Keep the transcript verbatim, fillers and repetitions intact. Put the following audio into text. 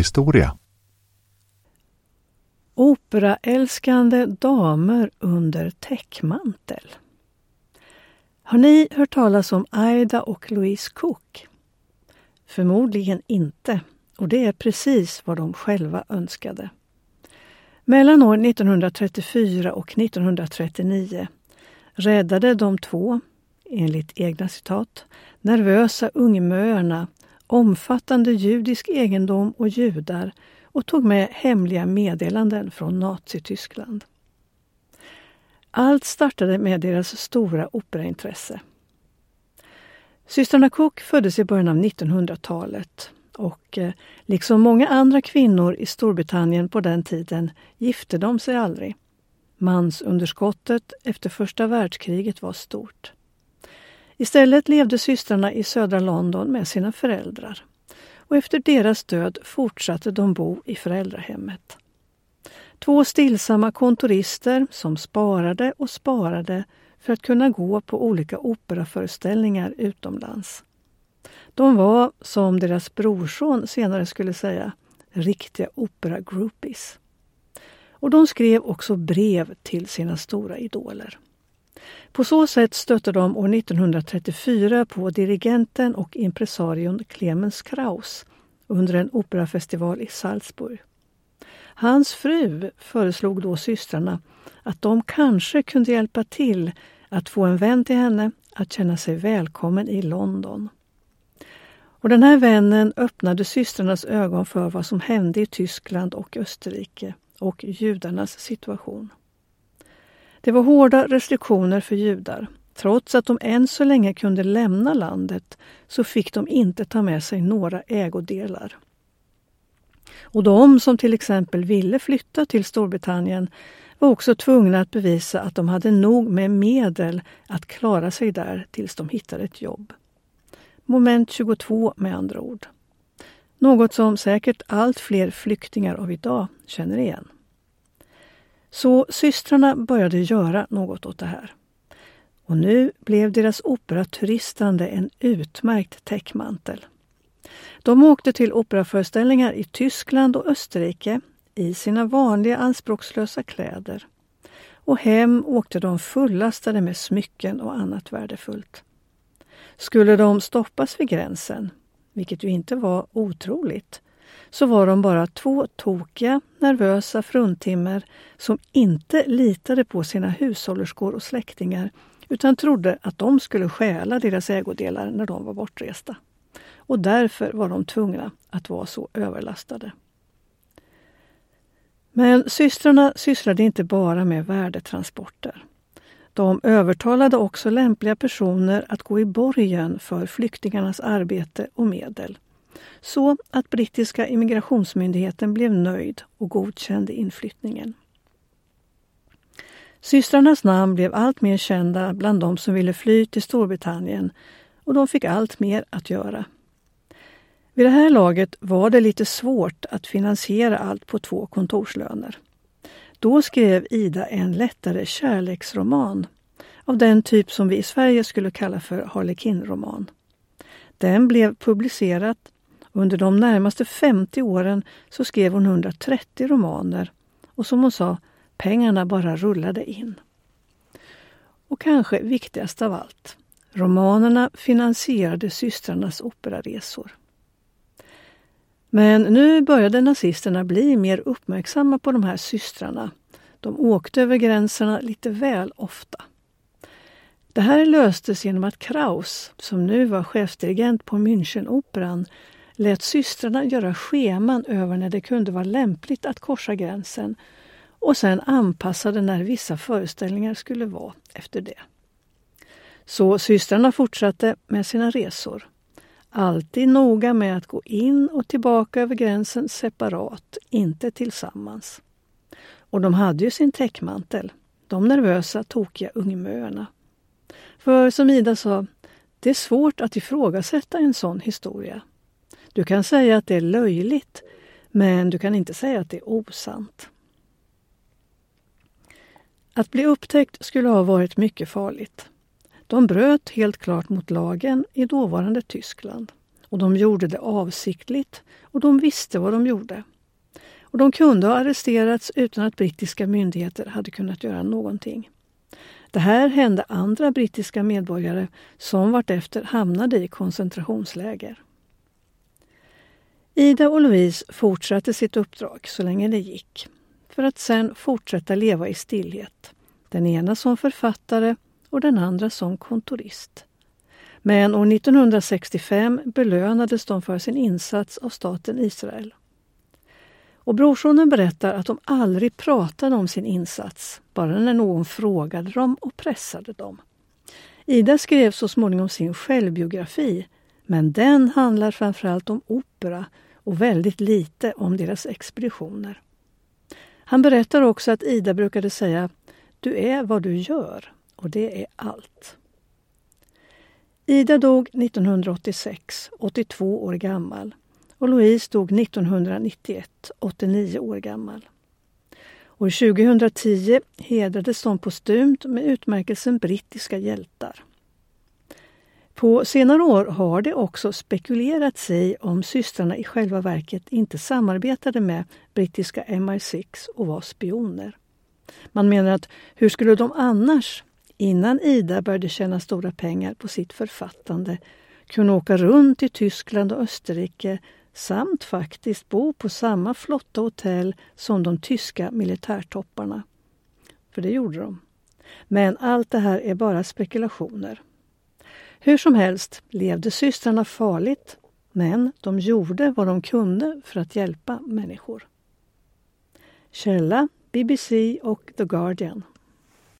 operahistoria. Operaälskande damer under täckmantel. Har ni hört talas om Ida och Louise Cook? Förmodligen inte, och det är precis vad de själva önskade. Mellan år nittonhundratrettiofyra och nittonhundratrettionio räddade de två, enligt egna citat, nervösa ungmöerna omfattande judisk egendom och judar och tog med hemliga meddelanden från Nazityskland. Allt startade med deras stora operaintresse. Systrarna Cook föddes i början av nittonhundratalet och eh, liksom många andra kvinnor i Storbritannien på den tiden gifte de sig aldrig. Mansunderskottet efter första världskriget var stort. Istället levde systrarna i södra London med sina föräldrar. Och efter deras död fortsatte de bo i föräldrahemmet. Två stillsamma kontorister som sparade och sparade för att kunna gå på olika operaföreställningar utomlands. De var, som deras brorson senare skulle säga, riktiga opera-groupies. Och de skrev också brev till sina stora idoler. På så sätt stötte de år nittonhundratrettiofyra på dirigenten och impresarion Clemens Krauss under en operafestival i Salzburg. Hans fru föreslog då systrarna att de kanske kunde hjälpa till att få en vän till henne att känna sig välkommen i London. Och den här vännen öppnade systrarnas ögon för vad som hände i Tyskland och Österrike och judarnas situation. Det var hårda restriktioner för judar. Trots att de än så länge kunde lämna landet så fick de inte ta med sig några ägodelar. Och de som till exempel ville flytta till Storbritannien var också tvungna att bevisa att de hade nog med medel att klara sig där tills de hittade ett jobb. Moment tjugotvå med andra ord. Något som säkert allt fler flyktingar av idag känner igen. Så systrarna började göra något åt det här. Och nu blev deras operaturistande en utmärkt täckmantel. De åkte till operaföreställningar i Tyskland och Österrike i sina vanliga anspråkslösa kläder. Och hem åkte de fullastade med smycken och annat värdefullt. Skulle de stoppas vid gränsen, vilket ju inte var otroligt, så var de bara två tokiga, nervösa fruntimmer som inte litade på sina hushållerskor och släktingar utan trodde att de skulle stjäla deras ägodelar när de var bortresta. Och därför var de tvungna att vara så överlastade. Men systrarna sysslade inte bara med värdetransporter. De övertalade också lämpliga personer att gå i borgen för flyktingarnas arbete och medel. Så att brittiska immigrationsmyndigheten blev nöjd och godkände inflyttningen. Systrarnas namn blev allt mer kända bland de som ville fly till Storbritannien och de fick allt mer att göra. Vid det här laget var det lite svårt att finansiera allt på två kontorslöner. Då skrev Ida en lättare kärleksroman av den typ som vi i Sverige skulle kalla för Harlequin-roman. Den blev publicerad. Under de närmaste femtio åren så skrev hon hundratrettio romaner och som hon sa, pengarna bara rullade in. Och kanske viktigast av allt, romanerna finansierade systrarnas operaresor. Men nu började nazisterna bli mer uppmärksamma på de här systrarna. De åkte över gränserna lite väl ofta. Det här löstes genom att Krauss, som nu var chefsdirigent på Münchenoperan, lät systrarna göra scheman över när det kunde vara lämpligt att korsa gränsen och sen anpassade när vissa föreställningar skulle vara efter det. Så systrarna fortsatte med sina resor. Alltid noga med att gå in och tillbaka över gränsen separat, inte tillsammans. Och de hade ju sin täckmantel, de nervösa, tokiga ungmöerna. För som Ida sa, det är svårt att ifrågasätta en sån historia. Du kan säga att det är löjligt, men du kan inte säga att det är osant. Att bli upptäckt skulle ha varit mycket farligt. De bröt helt klart mot lagen i dåvarande Tyskland. Och de gjorde det avsiktligt och de visste vad de gjorde. Och de kunde ha arresterats utan att brittiska myndigheter hade kunnat göra någonting. Det här hände andra brittiska medborgare som vartefter hamnade i koncentrationsläger. Ida och Louise fortsatte sitt uppdrag så länge det gick, för att sedan fortsätta leva i stillhet. Den ena som författare och den andra som kontorist. Men år nittonhundrasextiofem belönades de för sin insats av staten Israel. Och brorsonen berättar att de aldrig pratade om sin insats, bara när någon frågade dem och pressade dem. Ida skrev så småningom sin självbiografi, men den handlar framförallt om opera och väldigt lite om deras expeditioner. Han berättar också att Ida brukade säga: "Du är vad du gör, och det är allt." Ida dog nittonhundraåttiosex, åttiotvå år gammal, och Louise dog nittonhundranittioett, åttionio år gammal. År tjugohundratio hedrades de postumt med utmärkelsen Brittiska hjältar. På senare år har det också spekulerats i om systrarna i själva verket inte samarbetade med brittiska M I sex och var spioner. Man menar att hur skulle de annars, innan Ida började tjäna stora pengar på sitt författande, kunna åka runt i Tyskland och Österrike samt faktiskt bo på samma flotta hotell som de tyska militärtopparna. För det gjorde de. Men allt det här är bara spekulationer. Hur som helst levde systrarna farligt, men de gjorde vad de kunde för att hjälpa människor. Källa, B B C och The Guardian.